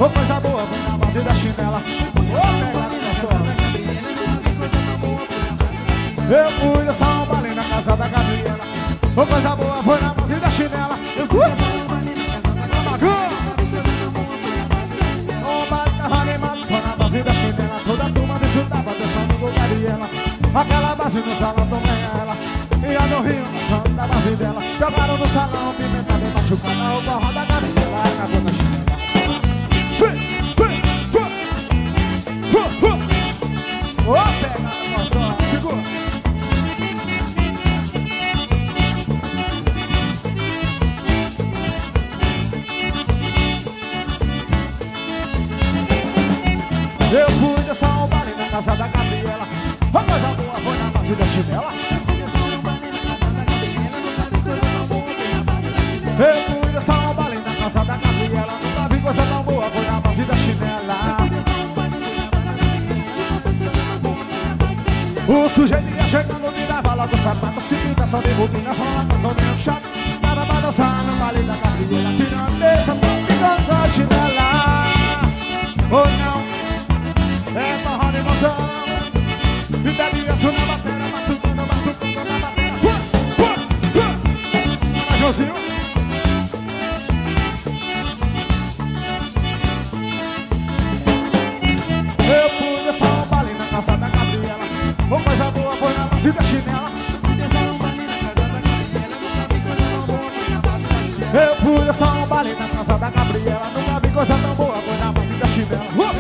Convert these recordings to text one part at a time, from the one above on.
Ô, coisa boa, foi na base da chinela. Ô, pegada da sua. Eu fui dançar um baile na casa da Gabriela. Ô, coisa boa, foi na base da chinela. Eu fui dançar um baile na casa da Gabriela. O baile tava animado só na base da chinela. Toda a turma desfrutava dançando com Gabriela. Aquela base no salão também ela. E a do Rio dançando da base dela. Jogaram no salão, pimentada e machucada. O barro da Gabriela e cagou na chinela. Ô, pegada, moção, segura. Eu fui dançar um baile na casa da Gabriela. A coisa boa foi na base da chinela. Eu fui dançar um baile na casa da Gabriela. Nunca vi coisa tão boa, foi na base da chinela. O sujeito ia chegando, me dava logo o sapato. Cimentação de bobina, só uma canção meio chata. Nada pra dançar no baile da Gabriela. Tirando essa ponte a chinela. Ou não, é barra de montão. E bebe isso na bateria, batucando, batucando na bateria. Vai, Joãozinho. Eu fui dançar um baile na casa da Gabriela. Ô, coisa boa foi na base da chinela. Eu fui dançar um baile na casa da Gabriela. Nunca vi coisa tão boa, foi na base da chinela.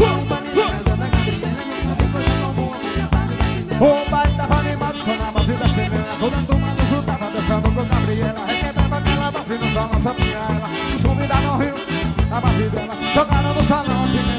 O baile tava animado só na base da chinela. Toda a turma do Ju tava dançando com Gabriela. Requebrava aquela base no salão, sabia ela. Os convidados no Rio, na base dela. Jogaram no salão,